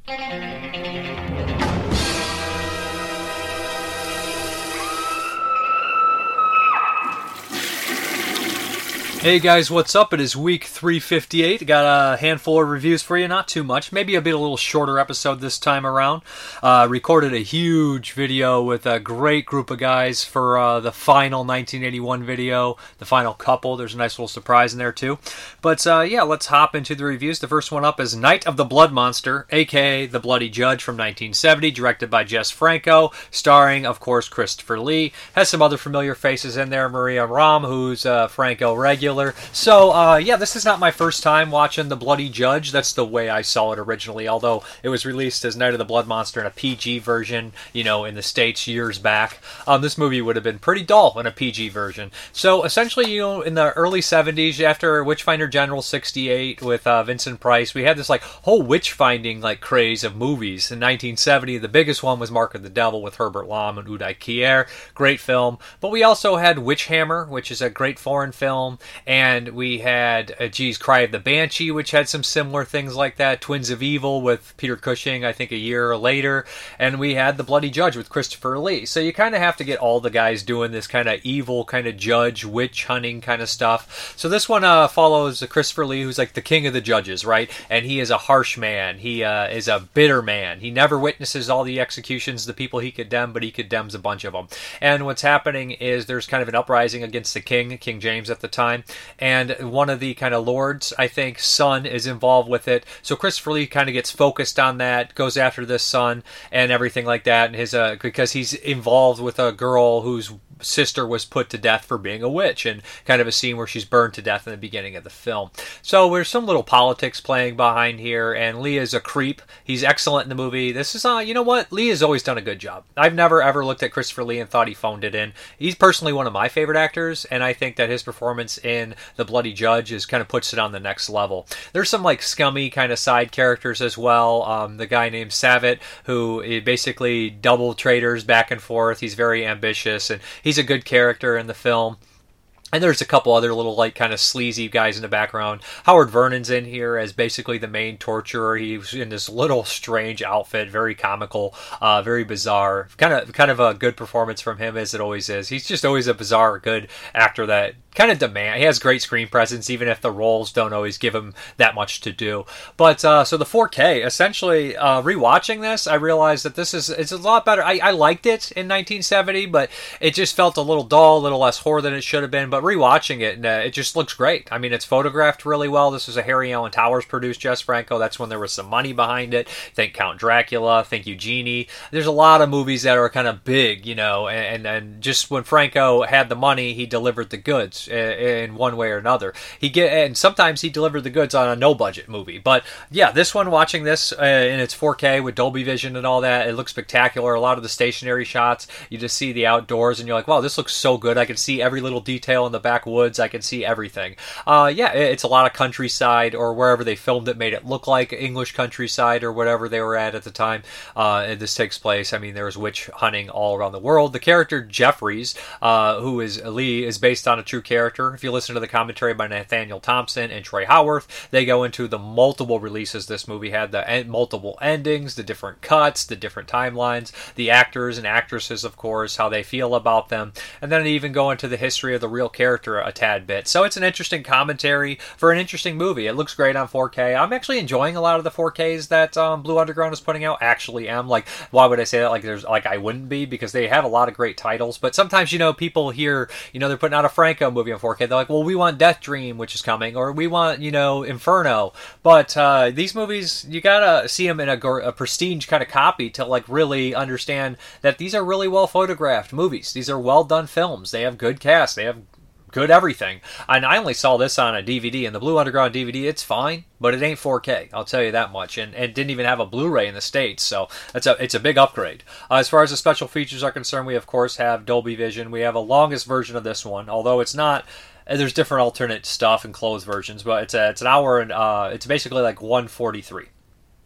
Hey guys, what's up? It is week 358. Got a handful of reviews for you, not too much. Maybe a little shorter episode this time around. Recorded a huge video with a great group of guys for the final 1981 video, the final couple. There's a nice little surprise in there too. But yeah, let's hop into the reviews. The first one up is Night of the Blood Monster, aka The Bloody Judge from 1970, directed by Jess Franco, starring, of course, Christopher Lee. Has some other familiar faces in there. Maria Ram, who's Franco regular. So, yeah, this is not my first time watching The Bloody Judge. That's the way I saw it originally, although it was released as Night of the Blood Monster in a PG version, you know, in the States years back. This movie would have been pretty dull in a PG version. So, essentially, you know, in the early 70s, after Witchfinder General 68 with Vincent Price, we had this, like, whole witch-finding, like, craze of movies. In 1970, the biggest one was Mark of the Devil with Herbert Lom and Uday Kier. Great film. But we also had Witchhammer, which is a great foreign film. And we had, Cry of the Banshee, which had some similar things like that. Twins of Evil with Peter Cushing, I think a year later. And we had The Bloody Judge with Christopher Lee. So you kind of have to get all the guys doing this kind of evil, kind of judge, witch hunting kind of stuff. So this one follows Christopher Lee, who's like the king of the judges, right? And he is a harsh man. He is a bitter man. He never witnesses all the executions, the people he condemned, but he condemns a bunch of them. And what's happening is there's kind of an uprising against the king, King James at the time. And one of the kind of lords, I think, son is involved with it. So Christopher Lee kind of gets focused on that, goes after this son and everything like that. And his because he's involved with a girl whose sister was put to death for being a witch, and kind of a scene where she's burned to death in the beginning of the film. So there's some little politics playing behind here, and Lee is a creep. He's excellent in the movie. This is, you know what? Lee has always done a good job. I've never ever looked at Christopher Lee and thought he phoned it in. He's personally one of my favorite actors, and I think that his performance in The Bloody Judge is kind of puts it on the next level. There's some like scummy kind of side characters as well. The guy named Savitt, who basically double traders back and forth. He's very ambitious, and he's a good character in the film. And there's a couple other little, like, kind of sleazy guys in the background. Howard Vernon's in here as basically the main torturer. He's in this little strange outfit, very comical, very bizarre. Kind of a good performance from him, as it always is. He's just always a bizarre, good actor that kind of he has great screen presence, even if the roles don't always give him that much to do. But, so the 4K, essentially, rewatching this, I realized that it's a lot better. I liked it in 1970, but it just felt a little dull, a little less horror than it should have been. But rewatching it, it just looks great. I mean, it's photographed really well. This was a Harry Alan Towers produced Jess Franco. That's when there was some money behind it. Think Count Dracula, think Eugenie. There's a lot of movies that are kind of big, you know, and just when Franco had the money, he delivered the goods in one way or another. And sometimes he delivered the goods on a no-budget movie. But yeah, this one, watching this in its 4K with Dolby Vision and all that, it looks spectacular. A lot of the stationary shots, you just see the outdoors, and you're like, wow, this looks so good. I can see every little detail in the backwoods. I can see everything. Yeah, it's a lot of countryside, or wherever they filmed it made it look like English countryside or whatever they were at the time. And this takes place, I mean, there was witch hunting all around the world. The character Jeffries, who is Lee, is based on a true character. If you listen to the commentary by Nathaniel Thompson and Troy Howarth, they go into the multiple releases this movie had, the multiple endings, the different cuts, the different timelines, the actors and actresses, of course, how they feel about them, and then they even go into the history of the real character a tad bit. So it's an interesting commentary for an interesting movie. It looks great on 4K. I'm actually enjoying a lot of the 4Ks that Blue Underground is putting out. Actually am. Like, why would I say that? Like I wouldn't be, because they have a lot of great titles. But sometimes, you know, people hear, you know, they're putting out a Franco movie on 4K. They're like, well, we want Death Dream, which is coming, or we want, you know, Inferno. But these movies, you gotta see them in a prestige kind of copy to like really understand that these are really well photographed movies. These are well done films. They have good cast. They have good everything. And I only saw this on a DVD, and the Blue Underground DVD, it's fine, but it ain't 4K, I'll tell you that much. And it didn't even have a Blu-ray in the States, so it's a big upgrade. As far as the special features are concerned, we of course have Dolby Vision. We have a longest version of this one, although it's not. There's different alternate stuff and closed versions, but it's an hour, and it's basically like 1:43.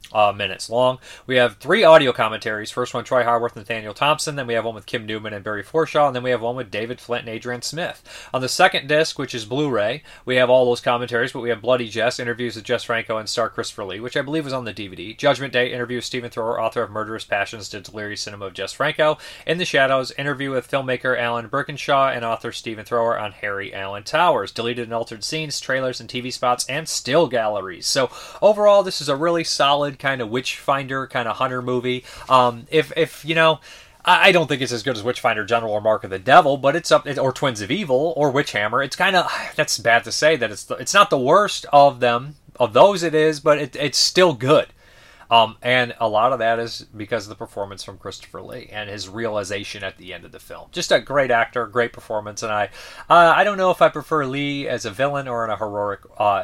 minutes long. We have 3 audio commentaries. First one, Troy Harworth and Nathaniel Thompson. Then we have one with Kim Newman and Barry Forshaw. And then we have one with David Flint and Adrian Smith. On the second disc, which is Blu-ray, we have all those commentaries, but we have Bloody Jess, interviews with Jess Franco and star Christopher Lee, which I believe was on the DVD. Judgment Day, interview with Stephen Thrower, author of Murderous Passions, to Delirious Cinema of Jess Franco. In the Shadows, interview with filmmaker Alan Birkinshaw and author Stephen Thrower on Harry Allen Towers. Deleted and altered scenes, trailers and TV spots, and still galleries. So overall, this is a really solid kind of Witchfinder, kind of hunter movie. If you know, I don't think it's as good as Witchfinder General or Mark of the Devil, but it's up, or Twins of Evil or Witchhammer. It's kind of, that's bad to say that it's not the worst of them, of those it is, but it's still good. And a lot of that is because of the performance from Christopher Lee and his realization at the end of the film. Just a great actor, great performance, and I don't know if I prefer Lee as a villain or in a heroic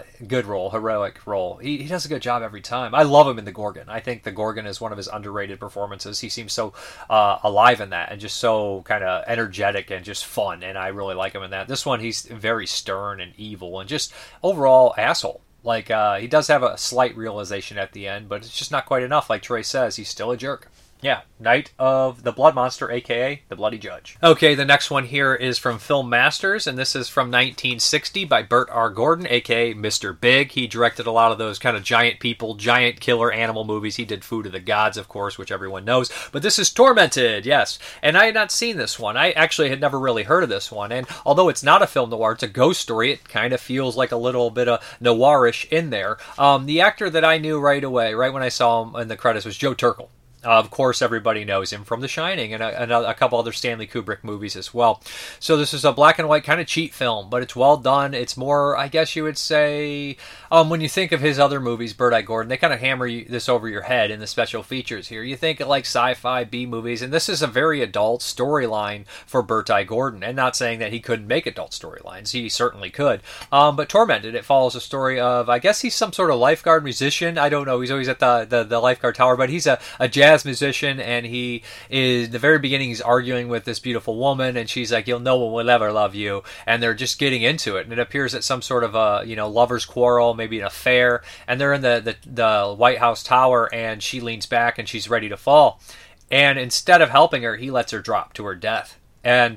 role. He does a good job every time. I love him in The Gorgon. I think The Gorgon is one of his underrated performances. He seems so alive in that and just so kind of energetic and just fun, and I really like him in that. This one, he's very stern and evil and just overall asshole. Like, he does have a slight realization at the end, but it's just not quite enough. Like Troy says, he's still a jerk. Yeah, Night of the Blood Monster, a.k.a. The Bloody Judge. Okay, the next one here is from Film Masters, and this is from 1960 by Bert R. Gordon, a.k.a. Mr. Big. He directed a lot of those kind of giant people, giant killer animal movies. He did Food of the Gods, of course, which everyone knows. But this is Tormented, yes. And I had not seen this one. I actually had never really heard of this one. And although it's not a film noir, it's a ghost story, it kind of feels like a little bit of noirish in there. The actor that I knew right away, right when I saw him in the credits, was Joe Turkel. Of course, everybody knows him from The Shining and a couple other Stanley Kubrick movies as well. So this is a black and white kind of cheap film, but it's well done. It's more, I guess you would say, when you think of his other movies, Bert I. Gordon, they kind of hammer this over your head in the special features here. You think of like sci-fi B movies, and this is a very adult storyline for Bert I. Gordon. And not saying that he couldn't make adult storylines. He certainly could. But Tormented, it follows a story of, I guess he's some sort of lifeguard musician. I don't know. He's always at the lifeguard tower, but he's a jazz musician, and he is, the very beginning, he's arguing with this beautiful woman, and she's like, no one will ever love you, and they're just getting into it, and it appears that some sort of a lover's quarrel, maybe an affair, and they're in the White House tower, and she leans back and she's ready to fall, and instead of helping her, he lets her drop to her death, and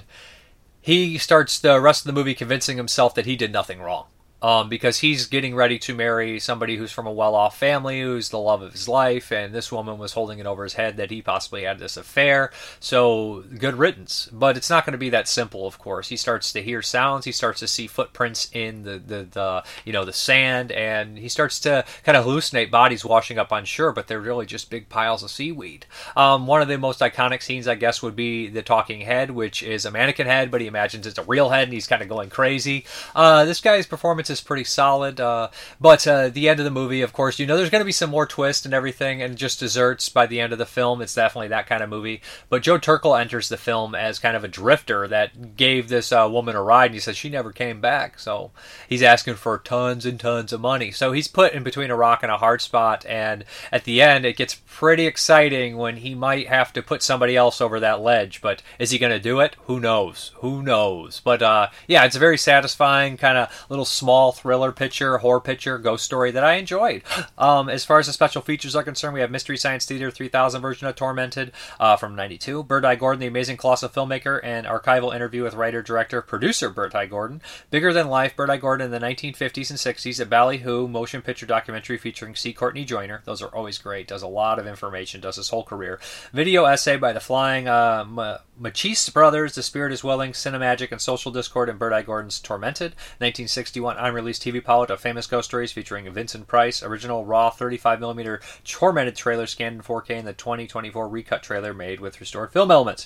he starts the rest of the movie convincing himself that he did nothing wrong. Because he's getting ready to marry somebody who's from a well-off family, who's the love of his life, and this woman was holding it over his head that he possibly had this affair, so good riddance. But it's not going to be that simple, of course. He starts to hear sounds, he starts to see footprints in the sand, and he starts to kind of hallucinate bodies washing up on shore, but they're really just big piles of seaweed. One of the most iconic scenes, I guess, would be the talking head, which is a mannequin head, but he imagines it's a real head, and he's kind of going crazy. This guy's performance is pretty solid, but the end of the movie, of course, there's going to be some more twists and everything, and just desserts by the end of the film. It's definitely that kind of movie. But Joe Turkel enters the film as kind of a drifter that gave this woman a ride, and he says she never came back, so he's asking for tons and tons of money. So he's put in between a rock and a hard spot, and at the end it gets pretty exciting when he might have to put somebody else over that ledge, but is he going to do it? Who knows? But yeah, it's a very satisfying kind of little small thriller picture, horror picture, ghost story that I enjoyed. As far as the special features are concerned, we have Mystery Science Theater 3000 version of Tormented from 92, Bert I. Gordon, the amazing colossal filmmaker, and archival interview with writer, director, producer Bert I. Gordon, Bigger Than Life, Bert I. Gordon in the 1950s and 60s, a Ballyhoo motion picture documentary featuring C. Courtney Joyner. Those are always great. Does a lot of information, does his whole career. Video essay by the Flying Machiste Brothers, The Spirit is Willing, Cinemagic and Social Discord, and Bert I. Gordon's Tormented. 1961 unreleased TV pilot of Famous Ghost Stories featuring Vincent Price, original raw 35mm Tormented trailer scanned in 4K, and the 2024 recut trailer made with restored film elements.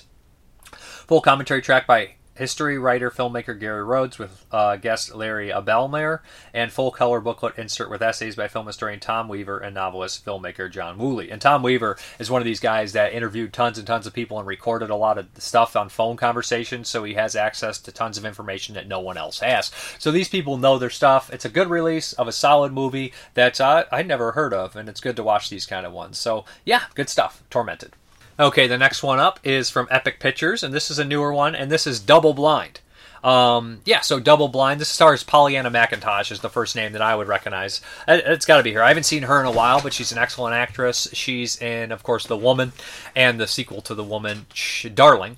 Full commentary track by history writer, filmmaker Gary Rhodes with guest Larry Abelmayer, and full color booklet insert with essays by film historian Tom Weaver and novelist filmmaker John Woolley. And Tom Weaver is one of these guys that interviewed tons and tons of people and recorded a lot of stuff on phone conversations, so he has access to tons of information that no one else has. So these people know their stuff. It's a good release of a solid movie that I'd never heard of, and it's good to watch these kind of ones. So yeah, good stuff. Tormented. Okay, the next one up is from Epic Pictures, and this is a newer one, and this is Double Blind. Yeah, so Double Blind. This stars Pollyanna McIntosh is the first name that I would recognize. It's got to be her. I haven't seen her in a while, but she's an excellent actress. She's in, of course, The Woman and the sequel to The Woman, Darling,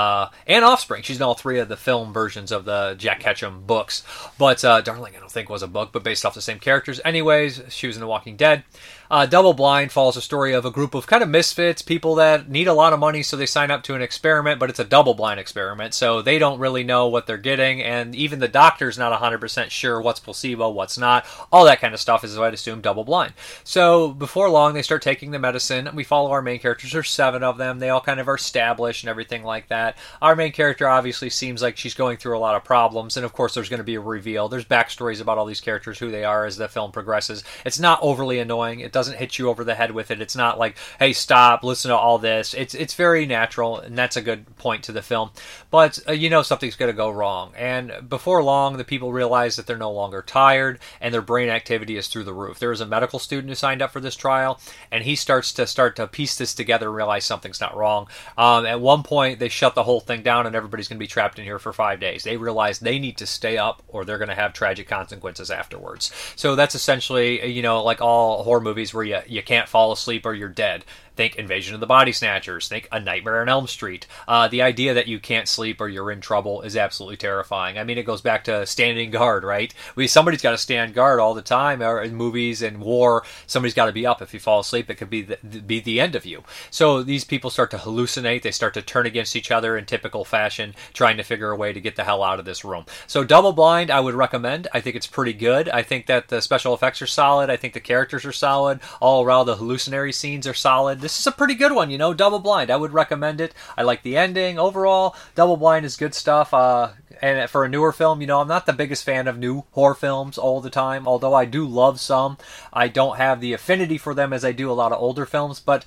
and Offspring. She's in all three of the film versions of the Jack Ketchum books. But Darling, I don't think was a book, but based off the same characters. Anyways, she was in The Walking Dead. Double Blind follows a story of a group of kind of misfits, people that need a lot of money, so they sign up to an experiment, but it's a double-blind experiment, so they don't really know what they're getting, and even the doctor's not 100% sure what's placebo, what's not. All that kind of stuff is, I'd assume, double-blind. So before long, they start taking the medicine. We follow our main characters. There's 7 of them. They all kind of are established and everything like that. Our main character obviously seems like she's going through a lot of problems, and of course there's going to be a reveal. There's backstories about all these characters, who they are as the film progresses. It's not overly annoying. It doesn't hit you over the head with it. It's not like, hey, stop, listen to all this. It's very natural, and that's a good point to the film. But you know something's going to go wrong. And before long, the people realize that they're no longer tired, and their brain activity is through the roof. There is a medical student who signed up for this trial, and he starts to piece this together and realize something's not wrong. At one point, they shut the whole thing down, and everybody's going to be trapped in here for 5 days. They realize they need to stay up, or they're going to have tragic consequences afterwards. So that's essentially, you know, like all horror movies where you can't fall asleep or you're dead. Think Invasion of the Body Snatchers. Think A Nightmare on Elm Street. The idea that you can't sleep or you're in trouble is absolutely terrifying. I mean, it goes back to standing guard, right? Somebody's got to stand guard all the time. Or in movies and war, somebody's got to be up. If you fall asleep, it could be the end of you. So these people start to hallucinate. They start to turn against each other in typical fashion, trying to figure a way to get the hell out of this room. So Double Blind, I would recommend. I think it's pretty good. I think that the special effects are solid. I think the characters are solid. All around, the hallucinatory scenes are solid. This is a pretty good one, you know, Double Blind. I would recommend it. I like the ending. Overall, Double Blind is good stuff. And for a newer film, you know, I'm not the biggest fan of new horror films all the time, although I do love some. I don't have the affinity for them as I do a lot of older films, but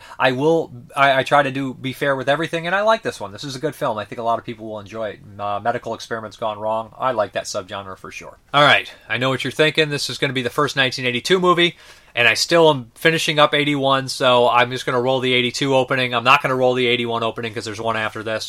I try to be fair with everything, and I like this one. This is a good film. I think a lot of people will enjoy it. Medical Experiments Gone Wrong. I like that subgenre for sure. All right, I know what you're thinking. This is going to be the first 1982 movie. And I still am finishing up 81, so I'm just going to roll the 82 opening. I'm not going to roll the 81 opening because there's one after this.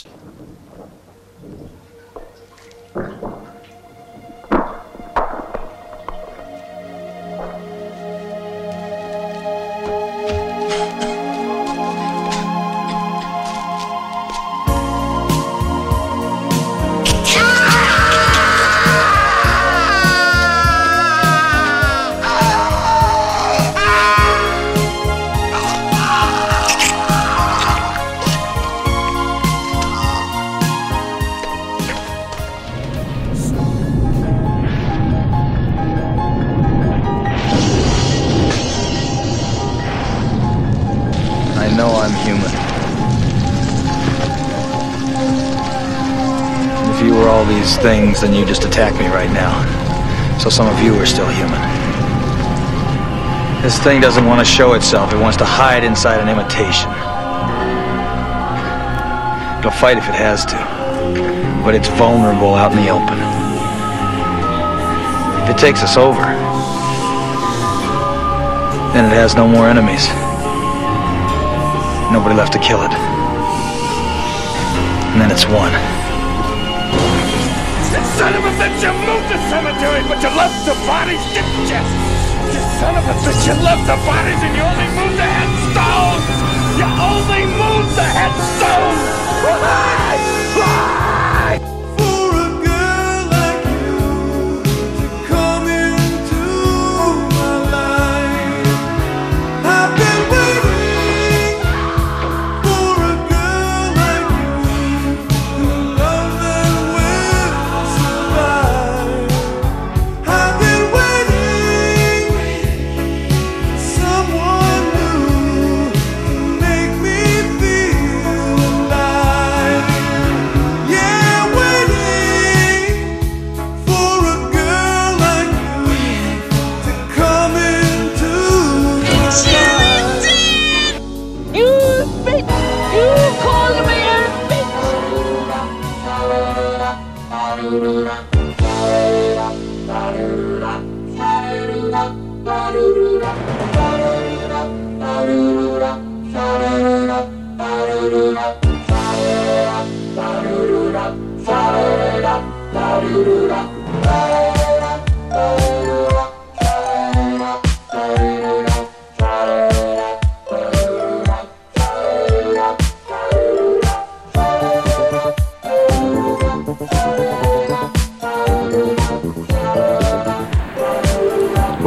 I know I'm human. If you were all these things, then you just attack me right now. So some of you are still human. This thing doesn't want to show itself. It wants to hide inside an imitation. It'll fight if it has to. But it's vulnerable out in the open. If it takes us over, then it has no more enemies. Nobody left to kill it. And then it's won. You son of a bitch, you moved the cemetery, but you left the bodies, didn't you? You son of a bitch, you left the bodies and you only moved the headstones! You only moved the headstones! Why? Why?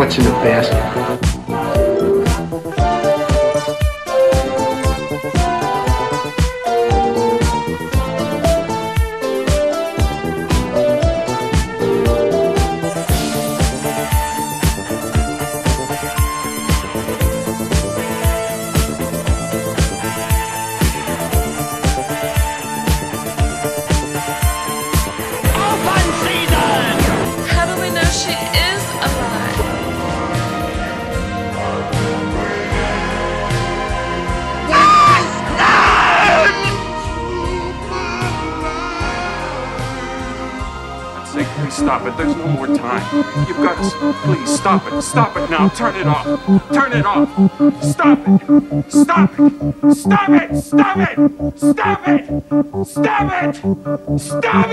What's in the basket? Open season! How do we know she is alive? Say, please stop it. There's no more time. You've got to. Please stop it. Stop it now. Turn it off. Turn it off. Stop it. Stop it. Stop it. Stop it. Stop it. Stop it. Stop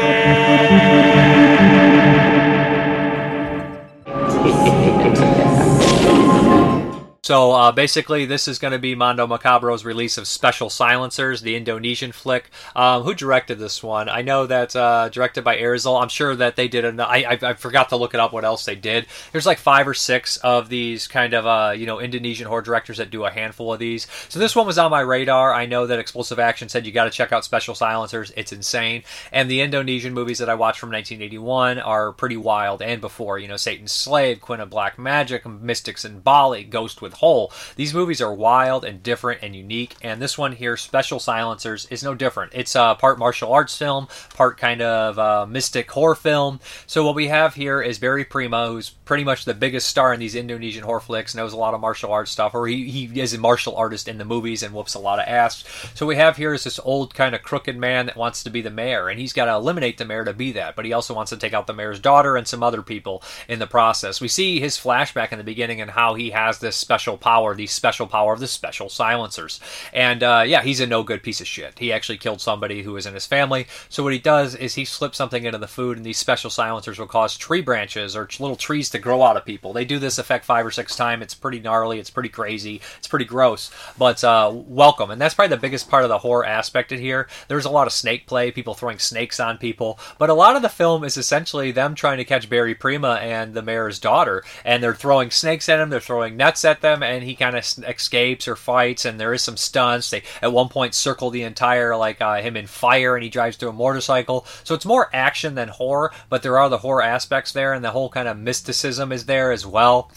So basically, this is going to be Mondo Macabro's release of Special Silencers, the Indonesian flick. Who directed this one? I know that directed by Erzal. I'm sure that they did. I forgot to look it up what else they did. There's like 5 or 6 of these kind of Indonesian horror directors that do a handful of these. So this one was on my radar. I know that Explosive Action said you got to check out Special Silencers. It's insane. And the Indonesian movies that I watched from 1981 are pretty wild. And before, Satan's Slave, Queen of Black Magic, Mystics in Bali, Ghost with Hole. These movies are wild and different and unique, and this one here, Special Silencers, is no different. It's a part martial arts film, part kind of mystic horror film. So what we have here is Barry Prima, who's pretty much the biggest star in these Indonesian horror flicks, knows a lot of martial arts stuff, or he is a martial artist in the movies and whoops a lot of ass. So what we have here is this old kind of crooked man that wants to be the mayor, and he's got to eliminate the mayor to be that, but he also wants to take out the mayor's daughter and some other people in the process. We see his flashback in the beginning and how he has this special power, the special power of the Special Silencers. And he's a no good piece of shit. He actually killed somebody who was in his family. So what he does is he slips something into the food, and these Special Silencers will cause tree branches or little trees to grow out of people. They do this effect 5 or 6 times. It's pretty gnarly. It's pretty crazy. It's pretty gross. But welcome. And that's probably the biggest part of the horror aspect in here. There's a lot of snake play, people throwing snakes on people. But a lot of the film is essentially them trying to catch Barry Prima and the mayor's daughter. And they're throwing snakes at him. They're throwing nets at them. And he kind of escapes or fights, and there is some stunts. They at one point circle the entire him in fire, and he drives through a motorcycle. So it's more action than horror, but there are the horror aspects there, and the whole kind of mysticism is there as well.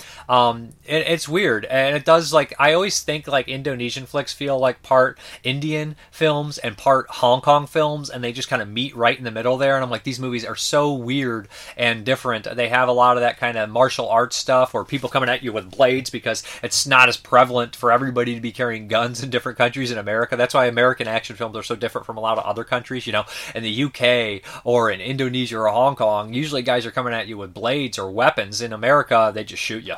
It's weird, and it does I always think Indonesian flicks feel like part Indian films and part Hong Kong films, and they just kind of meet right in the middle there. And I'm like, these movies are so weird and different. They have a lot of that kind of martial arts stuff, or people coming at you with blades, because it's not as prevalent for everybody to be carrying guns in different countries in America. That's why American action films are so different from a lot of other countries. In the UK or in Indonesia or Hong Kong, usually guys are coming at you with blades or weapons. In America, they just shoot you.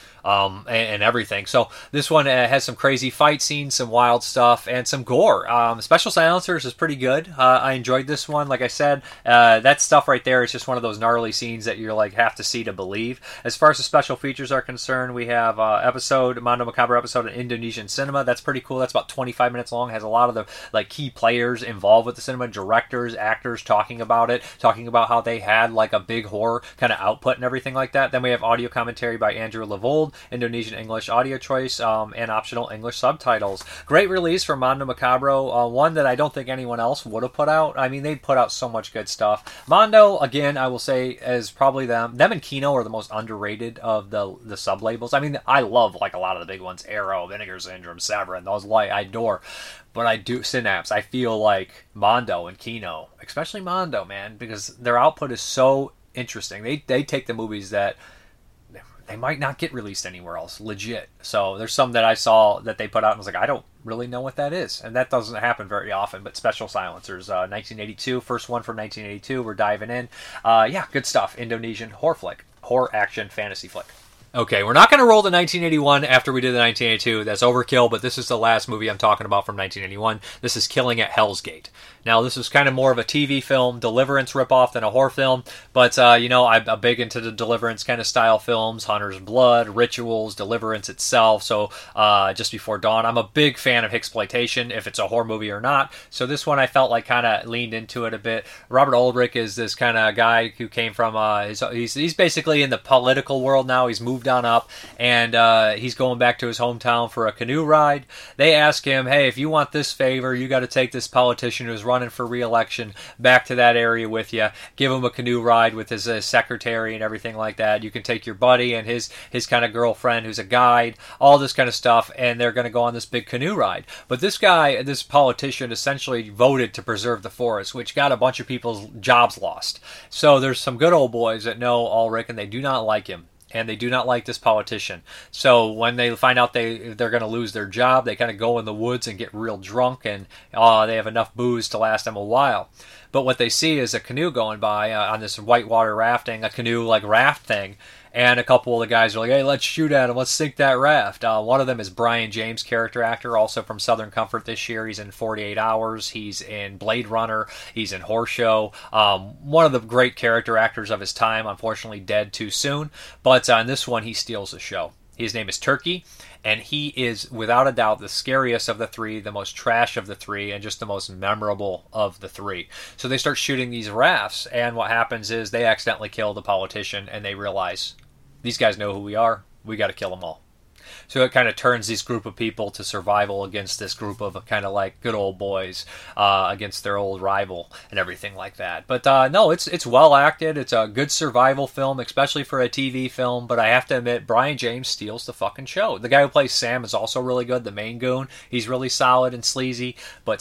And everything. So this one has some crazy fight scenes, some wild stuff, and some gore. Special Silencers is pretty good. I enjoyed this one. Like I said, that stuff right there is just one of those gnarly scenes that you're have to see to believe. As far as the special features are concerned, we have Mondo Macabro episode in Indonesian cinema. That's pretty cool. That's about 25 minutes long. Has a lot of the key players involved with the cinema, directors, actors talking about it, talking about how they had a big horror kind of output and everything like that. Then we have audio commentary by Andrew Levold, Indonesian English audio choice, and optional English subtitles. Great release from Mondo Macabro, one that I don't think anyone else would have put out. I mean, they put out so much good stuff. Mondo, again, I will say, is probably them and Kino are the most underrated of the sub-labels. I mean, I love a lot of the big ones, Arrow, Vinegar Syndrome, Severin, those I adore. But I do, Synapse, I feel like Mondo and Kino, especially Mondo, man, because their output is so interesting. They take the movies that they might not get released anywhere else, legit. So there's some that I saw that they put out and was I don't really know what that is. And that doesn't happen very often, but Special Silencers, 1982, first one from 1982, we're diving in. Good stuff. Indonesian horror flick, horror action fantasy flick. Okay, we're not going to roll the 1981 after we did the 1982. That's overkill, but this is the last movie I'm talking about from 1981. This is Killing at Hell's Gate. Now, this is kind of more of a TV film, Deliverance ripoff than a horror film, but, I'm big into the Deliverance kind of style films, Hunter's Blood, Rituals, Deliverance itself, so Just Before Dawn. I'm a big fan of Hicksploitation, if it's a horror movie or not, so this one I felt kind of leaned into it a bit. Robert Aldrich is this kind of guy who came from, he's basically in the political world now. He's moved moved on up, and he's going back to his hometown for a canoe ride. They ask him, hey, if you want this favor, you got to take this politician who's running for re-election back to that area with you. Give him a canoe ride with his secretary and everything like that. You can take your buddy and his kind of girlfriend who's a guide, all this kind of stuff, and they're going to go on this big canoe ride. But this guy, this politician, essentially voted to preserve the forest, which got a bunch of people's jobs lost. So there's some good old boys that know Ulrich, and they do not like him. And they do not like this politician. So when they find out they're going to lose their job, they kind of go in the woods and get real drunk, and they have enough booze to last them a while. But what they see is a canoe going by on this whitewater rafting, a canoe like raft thing. And a couple of the guys are like, hey, let's shoot at him. Let's sink that raft. One of them is Brian James, character actor, also from Southern Comfort this year. He's in 48 Hours. He's in Blade Runner. He's in Horse Show. One of the great character actors of his time, unfortunately dead too soon. But on this one, he steals the show. His name is Turkey, and he is, without a doubt, the scariest of the three, the most trash of the three, and just the most memorable of the three. So they start shooting these rafts, and what happens is they accidentally kill the politician, and they realize, these guys know who we are. We got to kill them all. So it kind of turns this group of people to survival against this group of kind of like good old boys against their old rival and everything like that. But no, it's well acted. It's a good survival film, especially for a TV film. But I have to admit, Brian James steals the fucking show. The guy who plays Sam is also really good. The main goon, he's really solid and sleazy. But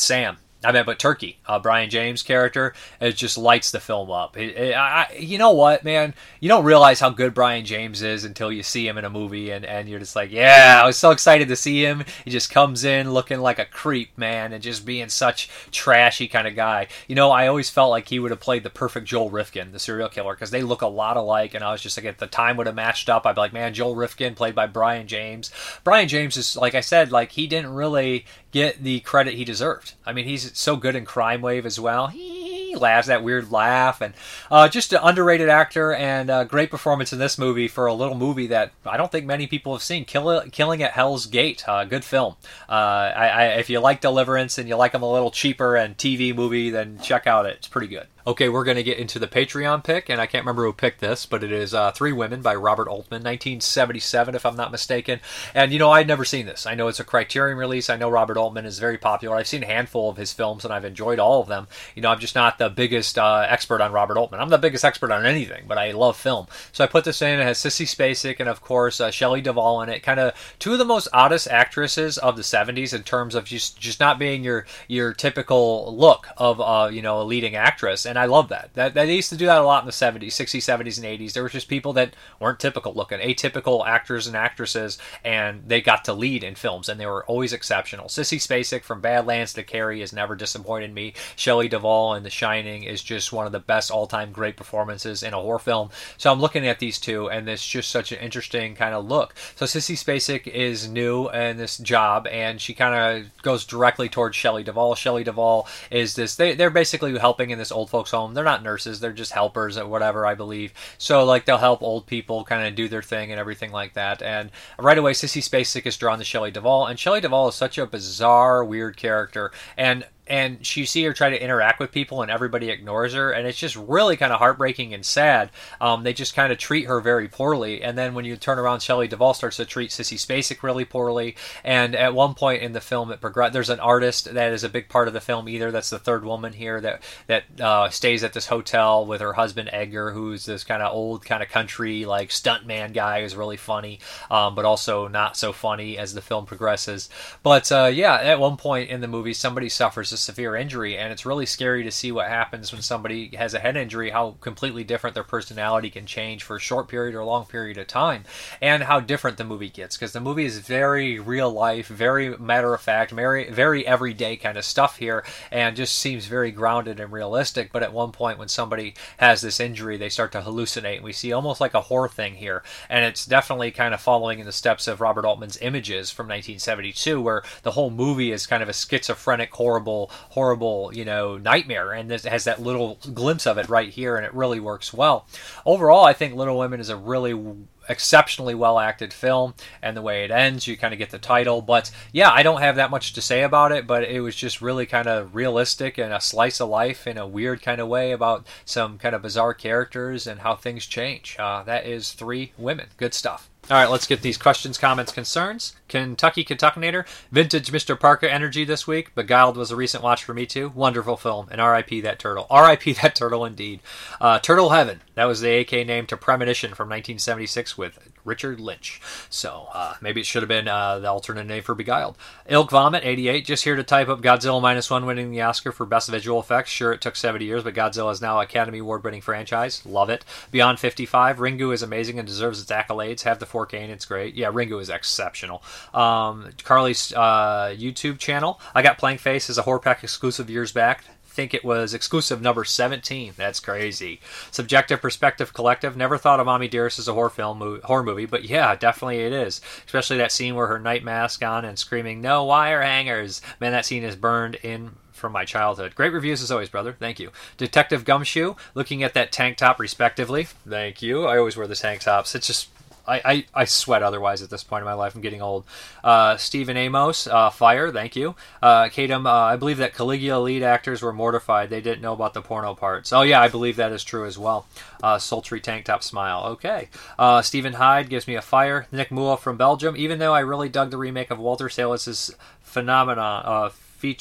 Turkey, Brian James' character, it just lights the film up. You know what, man? You don't realize how good Brian James is until you see him in a movie, and you're just like, yeah, I was so excited to see him. He just comes in looking like a creep, man, and just being such trashy kind of guy. You know, I always felt like he would have played the perfect Joel Rifkin, the serial killer, because they look a lot alike, and I was just like, if the time would have matched up, I'd be like, man, Joel Rifkin played by Brian James. Brian James is, like I said, like he didn't really get the credit he deserved. I mean, he's so good in Crime Wave as well. He laughs that weird laugh, and just an underrated actor, and great performance in this movie for a little movie that I don't think many people have seen. Killing at Hell's Gate, good film. If you like Deliverance and you like them a little cheaper and TV movie, then check out it. It's pretty good. Okay, we're going to get into the Patreon pick, and I can't remember who picked this, but it is Three Women by Robert Altman, 1977, if I'm not mistaken. And, you know, I'd never seen this. I know it's a Criterion release. I know Robert Altman is very popular. I've seen a handful of his films, and I've enjoyed all of them. You know, I'm just not the biggest expert on Robert Altman. I'm the biggest expert on anything, but I love film. So I put this in. It has Sissy Spacek and, of course, Shelley Duvall in it. Kind of two of the most oddest actresses of the 70s in terms of just not being your typical look of, a leading actress. And I love that. They used to do that a lot in the 70s, 60s, 70s, and 80s. There were just people that weren't typical looking, atypical actors and actresses, and they got to lead in films, and they were always exceptional. Sissy Spacek from Badlands to Carrie has never disappointed me. Shelley Duvall in The Shining is just one of the best all-time great performances in a horror film. So I'm looking at these two, and it's just such an interesting kind of look. So Sissy Spacek is new in this job, and she kind of goes directly towards Shelley Duvall. Shelley Duvall is this, they're basically helping in this old folks home. They're not nurses, they're just helpers or whatever, I believe. So like they'll help old people kind of do their thing and everything like that. And right away Sissy Spacek is drawn to Shelley Duvall, and Shelley Duvall is such a bizarre, weird character. And you see her try to interact with people, and everybody ignores her, and it's just really kind of heartbreaking and sad. They just kind of treat her very poorly, and then when you turn around, Shelley Duvall starts to treat Sissy Spacek really poorly, and at one point in the film, there's an artist that is a big part of the film either. That's the third woman here that stays at this hotel with her husband Edgar, who's this kind of old, kind of country, like stuntman guy who's really funny, but also not so funny as the film progresses. But at one point in the movie, somebody suffers a severe injury, and it's really scary to see what happens when somebody has a head injury, how completely different their personality can change for a short period or a long period of time, and how different the movie gets, because the movie is very real life, very matter of fact, very everyday kind of stuff here, and just seems very grounded and realistic. But at one point when somebody has this injury, they start to hallucinate, and we see almost like a horror thing here, and it's definitely kind of following in the steps of Robert Altman's Images from 1972, where the whole movie is kind of a schizophrenic, horrible, nightmare, and this has that little glimpse of it right here, and it really works well. Overall, I think Little Women is a really exceptionally well acted film, and the way it ends, you kind of get the title. But yeah, I don't have that much to say about it, but it was just really kind of realistic and a slice of life in a weird kind of way about some kind of bizarre characters and how things change. That is Three Women. Good stuff. All right, let's get these questions, comments, concerns. Kentuckinator, vintage Mr. Parker energy this week. Beguiled was a recent watch for me too. Wonderful film, and R.I.P. that turtle. R.I.P. that turtle indeed. Turtle Heaven, that was the AK name to Premonition from 1976 with Richard Lynch. So maybe it should have been the alternate name for Beguiled. Ilk Vomit, 88, just here to type up Godzilla -1 winning the Oscar for Best Visual Effects. Sure, it took 70 years, but Godzilla is now Academy Award-winning franchise. Love it. Beyond 55, Ringu is amazing and deserves its accolades. Have the 4K and it's great. Yeah, Ringu is exceptional. Carly's YouTube channel. I got Plank Face as a Horror Pack exclusive years back. Think it was exclusive number 17. That's crazy. Subjective Perspective Collective. Never thought of Mommy Dearest as a horror movie, but yeah, definitely it is. Especially that scene where her night mask on and screaming, "No wire hangers." Man, that scene is burned in from my childhood. Great reviews as always, brother. Thank you. Detective Gumshoe. Looking at that tank top respectively. Thank you. I always wear the tank tops. It's just... I sweat otherwise at this point in my life. I'm getting old. Stephen Amos, Fire, thank you. Kadam, I believe that Caligula lead actors were mortified. They didn't know about the porno parts. Oh, yeah, I believe that is true as well. Sultry Tank Top Smile, okay. Stephen Hyde gives me a Fire. Nick Mua from Belgium. Even though I really dug the remake of Walter Salas's Phenomenon,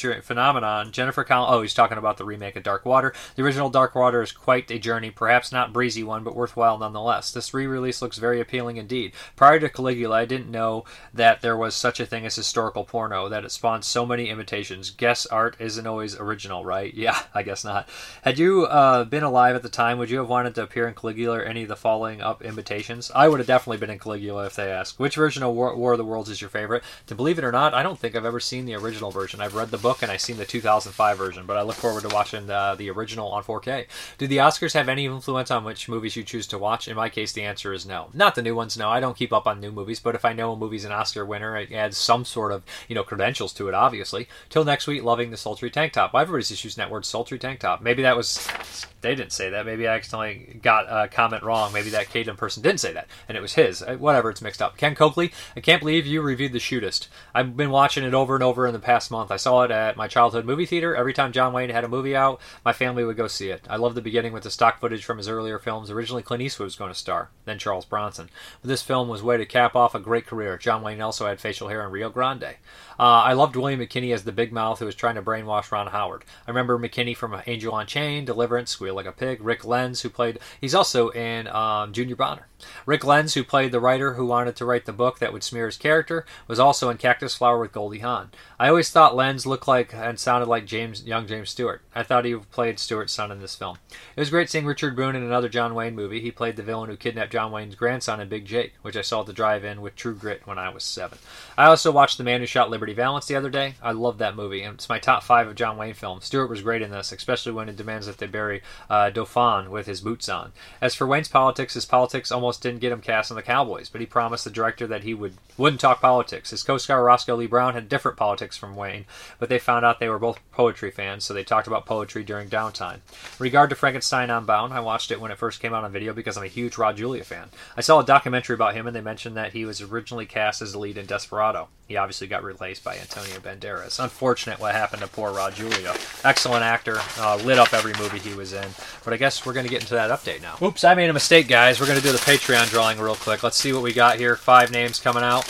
Jennifer Connelly. Oh, he's talking about the remake of Dark Water. The original Dark Water is quite a journey, perhaps not breezy one, but worthwhile nonetheless. This re-release looks very appealing indeed. Prior to Caligula, I didn't know that there was such a thing as historical porno, that it spawned so many imitations. Guess art isn't always original, right? Yeah, I guess not. Had you been alive at the time, would you have wanted to appear in Caligula or any of the following up imitations? I would have definitely been in Caligula if they asked. Which version of War of the Worlds is your favorite? To believe it or not, I don't think I've ever seen the original version. I've read the book and I've seen the 2005 version, but I look forward to watching the original on 4K. Do the Oscars have any influence on which movies you choose to watch? In my case, the answer is no. Not the new ones, no. I don't keep up on new movies, but if I know a movie's an Oscar winner, it adds some sort of, credentials to it, obviously. Till next week, loving the sultry tank top. Everybody's just using that word sultry tank top. Maybe that was... They didn't say that. Maybe I accidentally got a comment wrong. Maybe that Caden person didn't say that, and it was his. Whatever, it's mixed up. Ken Coakley, I can't believe you reviewed The Shootist. I've been watching it over and over in the past month. I saw it at my childhood movie theater. Every time John Wayne had a movie out, my family would go see it. I love the beginning with the stock footage from his earlier films. Originally, Clint Eastwood was going to star, then Charles Bronson. But this film was way to cap off a great career. John Wayne also had facial hair in Rio Grande. I loved William McKinney as the big mouth who was trying to brainwash Ron Howard. I remember McKinney from Angel on Chain, Deliverance, Squeal Like a Pig. Rick Lenz, he's also in Junior Bonner. Rick Lenz, who played the writer who wanted to write the book that would smear his character, was also in Cactus Flower with Goldie Hawn. I always thought Lenz looked like and sounded like young James Stewart. I thought he played Stewart's son in this film. It was great seeing Richard Boone in another John Wayne movie. He played the villain who kidnapped John Wayne's grandson in Big Jake, which I saw at the drive-in with True Grit when I was 7. I also watched The Man Who Shot Liberty Valance the other day. I love that movie, and it's my top 5 of John Wayne films. Stewart was great in this, especially when it demands that they bury Dauphin with his boots on. As for Wayne's politics, his politics almost didn't get him cast in the Cowboys, but he promised the director that he wouldn't talk politics. His co-star Roscoe Lee Brown had different politics from Wayne, but they found out they were both poetry fans, so they talked about poetry during downtime. In regard to Frankenstein Unbound, I watched it when it first came out on video because I'm a huge Rod Julia fan. I saw a documentary about him, and they mentioned that he was originally cast as the lead in Desperado. He obviously got replaced by Antonio Banderas. Unfortunate what happened to poor Rod Julia. Excellent actor, lit up every movie he was in. But I guess we're going to get into that update now. Oops, I made a mistake, guys. We're going to do the Patreon drawing real quick. Let's see what we got here. 5 names coming out.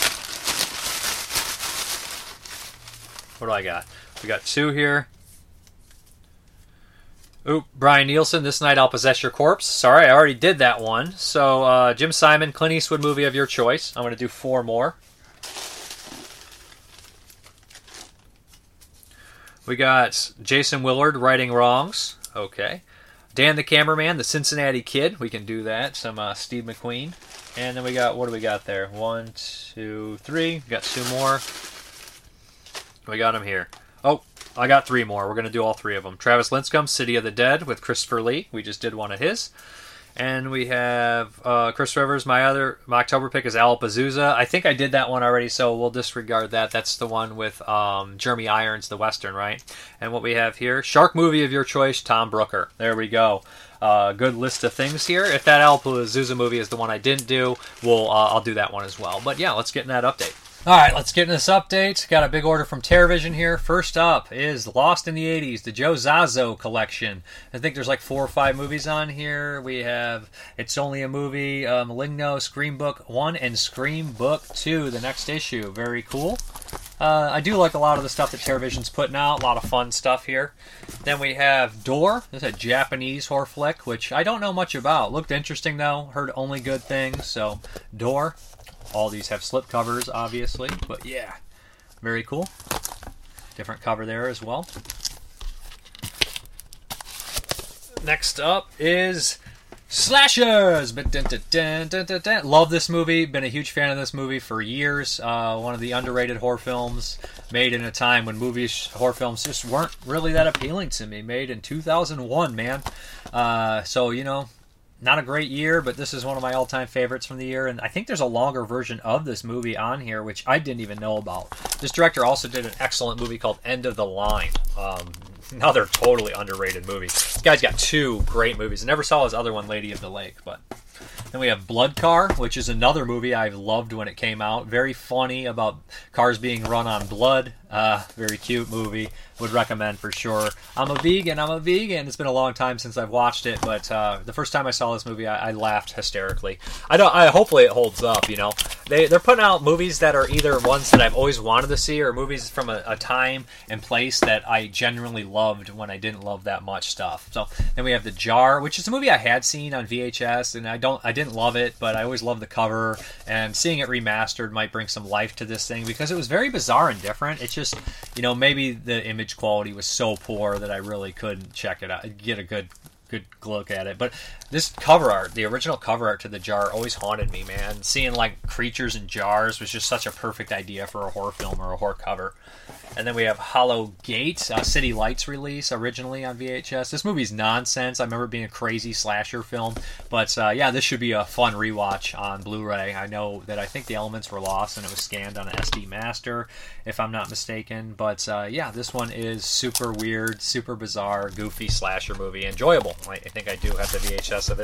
What do I got? We got 2 here. Oop, Brian Nielsen, This Night I'll Possess Your Corpse. Sorry, I already did that one. So, Jim Simon, Clint Eastwood movie of your choice. I'm going to do 4 more. We got Jason Willard, Righting Wrongs. Okay. Dan the Cameraman, The Cincinnati Kid. We can do that. Some Steve McQueen. And then we got, what do we got there? 1, 2, 3. We got 2 more. We got them here. Oh, I got 3 more. We're going to do all 3 of them. Travis Linscomb, City of the Dead with Christopher Lee. We just did one of his. And we have Chris Rivers. My October pick is Alapazuza. I think I did that one already, so we'll disregard that. That's the one with Jeremy Irons, the Western, right? And what we have here, Shark movie of your choice, Tom Brooker. There we go. Good list of things here. If that Alapazuza movie is the one I didn't do, I'll do that one as well. But yeah, let's get in that update. All right, let's get into this update. Got a big order from TerraVision here. First up is Lost in the 80s, the Joe Zazzo collection. I think there's like 4 or 5 movies on here. We have It's Only a Movie, Maligno, Scream Book 1, and Scream Book 2, the next issue. Very cool. I do like a lot of the stuff that TerraVision's putting out. A lot of fun stuff here. Then we have Door. This is a Japanese horror flick, which I don't know much about. Looked interesting, though. Heard only good things. So, Door. All these have slip covers, obviously. But, yeah. Very cool. Different cover there as well. Next up is Slashers! Love this movie. Been a huge fan of this movie for years. One of the underrated horror films made in a time when horror films just weren't really that appealing to me. Made in 2001, man. So, you know, not a great year, but this is one of my all-time favorites from the year. And I think there's a longer version of this movie on here, which I didn't even know about. This director also did an excellent movie called End of the Line. Another totally underrated movie. This guy's got 2 great movies. I never saw his other one, Lady of the Lake, but... Then we have Blood Car, which is another movie I loved when it came out. Very funny about cars being run on blood. Very cute movie. Would recommend for sure. I'm a vegan. It's been a long time since I've watched it, but the first time I saw this movie, I laughed hysterically. Hopefully it holds up, you know. They're putting out movies that are either ones that I've always wanted to see or movies from a time and place that I genuinely loved when I didn't love that much stuff. So then we have The Jar, which is a movie I had seen on VHS, and I didn't love it, but I always loved the cover, and seeing it remastered might bring some life to this thing because it was very bizarre and different. It's just, you know, maybe the image quality was so poor that I really couldn't check it out, get a good look at it. But this cover art, the original cover art to The Jar, always haunted me, man. Seeing like creatures in jars was just such a perfect idea for a horror film or a horror cover. And then we have Hollow Gate, a City Lights release originally on VHS. This movie's nonsense. I remember it being a crazy slasher film. But yeah, this should be a fun rewatch on Blu-ray. I know that I think the elements were lost and it was scanned on an SD Master, if I'm not mistaken. But yeah, this one is super weird, super bizarre, goofy slasher movie. Enjoyable. I think I do have the VHS of it.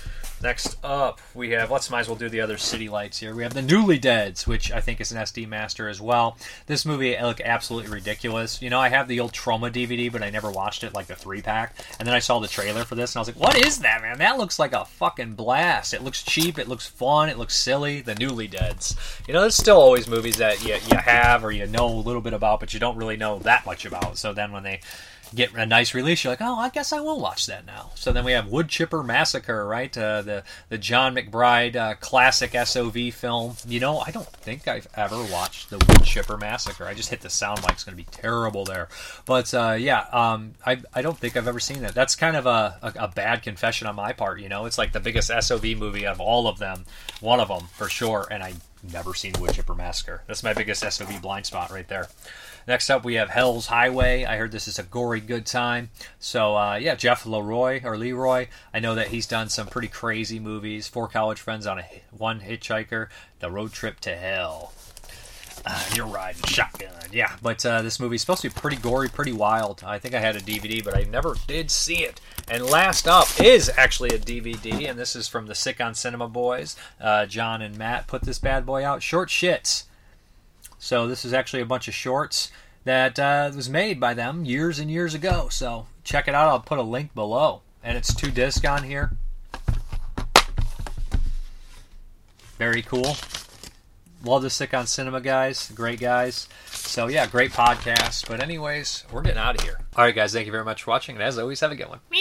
Next up, we have, might as well do the other City Lights here. We have The Newly Deads, which I think is an SD Master as well. This movie looked absolutely ridiculous. You know, I have the old Troma DVD, but I never watched it, like the 3-pack. And then I saw the trailer for this, and I was like, what is that, man? That looks like a fucking blast. It looks cheap, it looks fun, it looks silly. The Newly Deads. You know, there's still always movies that you have or you know a little bit about, but you don't really know that much about. So then when they get a nice release, you're like, oh, I guess I will watch that now. So then we have Wood Chipper Massacre, right? The John McBride classic SOV film. You know, I don't think I've ever watched the Wood Chipper Massacre. I just hit the sound mic. It's going to be terrible there. But yeah, I don't think I've ever seen it. That's kind of a bad confession on my part, you know? It's like the biggest SOV movie of all of them. One of them, for sure. And I've never seen Wood Chipper Massacre. That's my biggest SOV blind spot right there. Next up, we have Hell's Highway. I heard this is a gory good time. So, yeah, Jeff Leroy. I know that he's done some pretty crazy movies. 4 College Friends on One Hitchhiker. The Road Trip to Hell. You're riding shotgun. Yeah, but this movie's supposed to be pretty gory, pretty wild. I think I had a DVD, but I never did see it. And last up is actually a DVD, and this is from the Sick on Cinema boys. John and Matt put this bad boy out. Short Shits. So this is actually a bunch of shorts that was made by them years and years ago. So check it out. I'll put a link below. And it's 2 discs on here. Very cool. Love the Sick on Cinema guys. Great guys. So yeah, great podcast. But anyways, we're getting out of here. All right, guys. Thank you very much for watching. And as always, have a good one.